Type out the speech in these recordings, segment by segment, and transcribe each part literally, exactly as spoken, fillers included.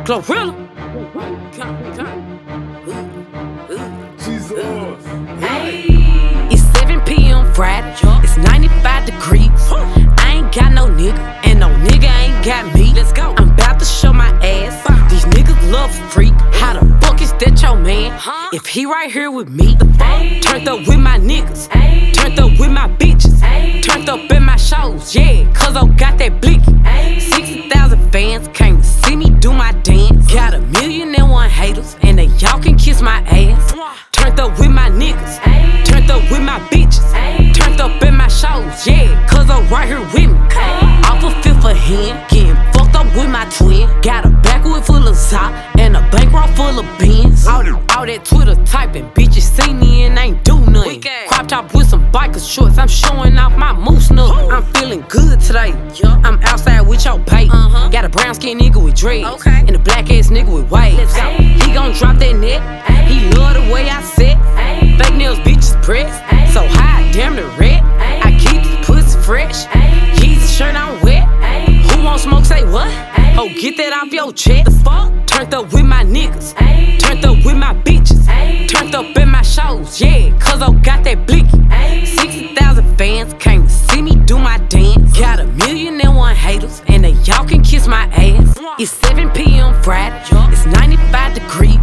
Glorilla. Jesus. It's seven p m Friday. It's ninety-five degrees. I ain't got no nigga, and no nigga ain't got me. Let's go. I'm about to show my ass. These niggas love a freak. How the fuck is that your man? If he right here with me, turned up with my niggas, turned up with my bitches, turned up in my shows, yeah, cause I got that blicky. sixty thousand fans came to see me do my dance. Got a million and one haters, and they y'all can kiss my ass. Turned up with my niggas, turned up with my bitches, turned up in my shows, yeah, cause I'm right here with me. Off a fifth of hand, getting fucked up with my twin. Got a backwood full of sock and a bankroll full of beans. All, all that Twitter typing, bitches see me and ain't do nothing. Crop top with some biker shorts, I'm showing off my moose nut. I'm feeling good today. I'm outside with your bait. Got a brown skin nigga with dreads, and a black ass nigga with waves. He gon' drop that net. He love the way I sit. Fake nails, bitches pressed. So high, damn the red. I keep this pussy fresh. Yeezy shirt on wet. Who want smoke, say what? Oh, get that off your chest. Turned up with my niggas, turned up with my bitches, turned up in my shows, yeah, cause I got that blicky. sixty thousand fans came to see me do my dance. Got a million and one haters, and they y'all can kiss my ass. It's seven p m Friday, it's ninety-five degrees.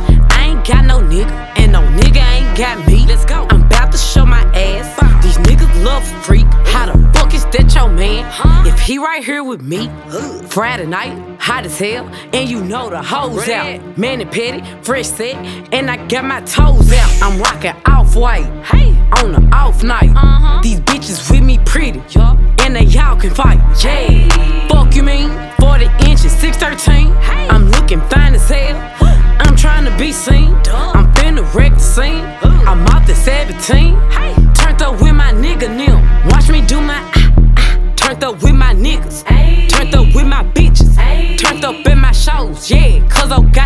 I ain't got no nigga, and no nigga ain't got me. Let's go. I'm about to show my ass. These niggas love a freak. How the fuck is that your man? If he right here with me, Friday night, hot as hell, and you know the hoes out. Man and petty, fresh set, and I got my toes out. I'm rocking off-white, hey, on the off night. Uh-huh. These bitches with me pretty, and they y'all can fight. Yeah, fuck you mean? forty inches, six thirteen. Hey. I'm looking fine as hell. I'm trying to be seen. I'm finna wreck the scene. I'm off the seventeen. Hey. Turned up with my nigga Nim. Watch me do my ah, ah. Turned up with my niggas. Turned up with my bitches. Turned up in my shows, yeah, cause I got